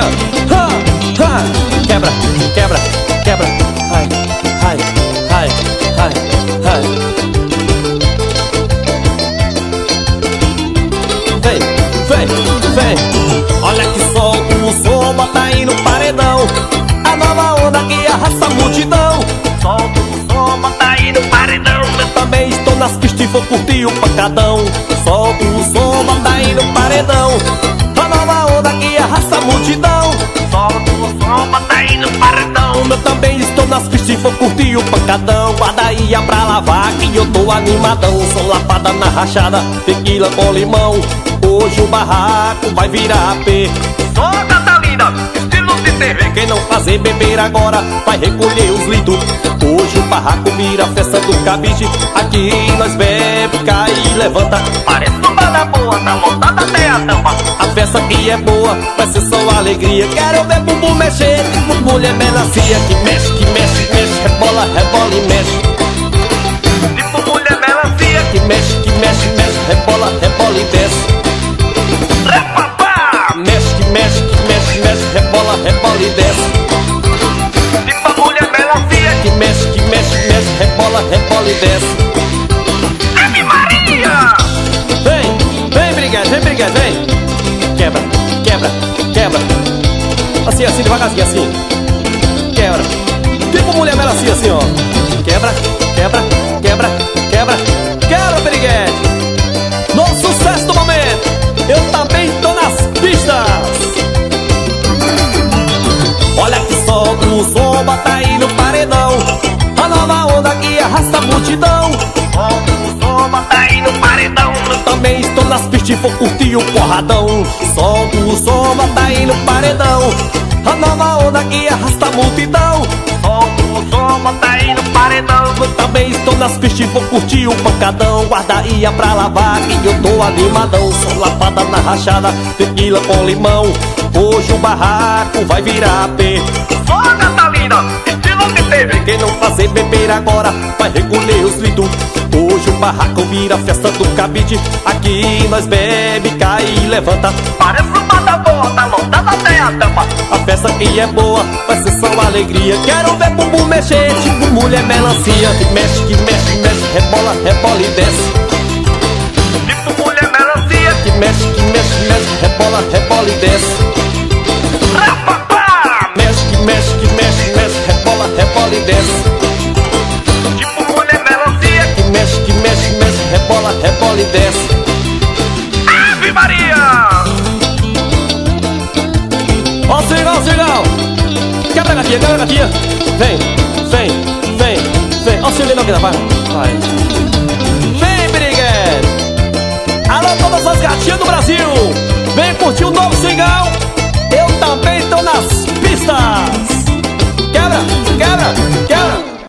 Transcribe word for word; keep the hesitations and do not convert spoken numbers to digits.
ha, ha. Quebra, quebra, quebra. Ai, ai, ai, ai, ai. Vem, vem, vem. Olha que solta o som, bota aí no paredão. A nova onda que arrasta a multidão. Solta o som, bota aí no paredão. Eu também estou nas pistas e vou curtir o pancadão. Solta o som, bota aí no paredão. A nova onda que arrasta a multidão. Solta o som, bota aí no paredão. Eu também estou nas pistas e vou curtir o pancadão. Guarda aí a pra lavar que eu tô animadão. Sou lapada na rachada, tequila com limão. Hoje o barraco vai virar A P. Sou Catalina, estilo de T V. Quem não fazer beber agora vai recolher os litros. Hoje o barraco vira festa do cabide. Aqui nós bebe, cai e levanta. Parece uma da boa, tá montada até a tampa. A festa aqui é boa, vai ser só alegria. Quero ver bumbum mexer, tipo mulher melancia. Que mexe, que mexe, mexe, rebola, rebola e mexe. Tipo mulher melancia. Que mexe, que mexe, mexe, rebola, rebola e desce. Mexe, que mexe, que mexe, mexe, rebola, rebola e desce. Tipo a mulher melancia. Que mexe, que mexe, mexe, rebola, rebola e desce. Ave Maria! Vem, vem, brigade, vem, brigade, vem. Quebra, quebra, quebra. Assim, assim, devagarzinho, assim. Quebra. Tipo mulher melancia, assim, ó. Quebra, quebra, quebra, quebra. Quebra, brigade. No sucesso do momento. Eu também tô nas pistas. Olha que solta o som, bota aí no paredão. A nova onda que arrasta a multidão. Solta o som, bota aí no paredão. Eu também estou nas pistas e vou curtir o porradão. Solta o som, bota aí no paredão. A nova onda que arrasta a multidão. Solta o som, bota aí no paredão. Eu também estou nas pistas e vou curtir o pancadão. Guarda aí a pra lavar que eu tô animadão. Sou lapada na rachada, tequila com limão. Hoje o barraco vai virar A P. Sou Catalina, estilo de T V. Quem não fazer beber agora vai recolher os litros. Hoje o barraco vira festa do cabide. Aqui nós bebe, cai e levanta. Parece uma da boa, tá lotada até a tampa. A festa aqui é boa, vai ser só alegria. Quero ver bumbum mexer, tipo mulher melancia. Que mexe, que mexe, mexe, rebola, rebola e desce. Tipo mulher melancia. Que mexe, que mexe, mexe, rebola, rebola e desce. Mexe, que mexe, que mexe, mexe, rebola, rebola e desce. Tipo mulher melancia. Que mexe, que mexe, mexe, rebola, rebola e desce. Ave Maria! Ó o cirão, ó o cirão. Quebra a gatinha, quebra a gatinha. Vem, vem, vem, vem. Ó o cirão aqui na barra. Vai. Vem, briguete. Alô, todas as gatinhas do Brasil.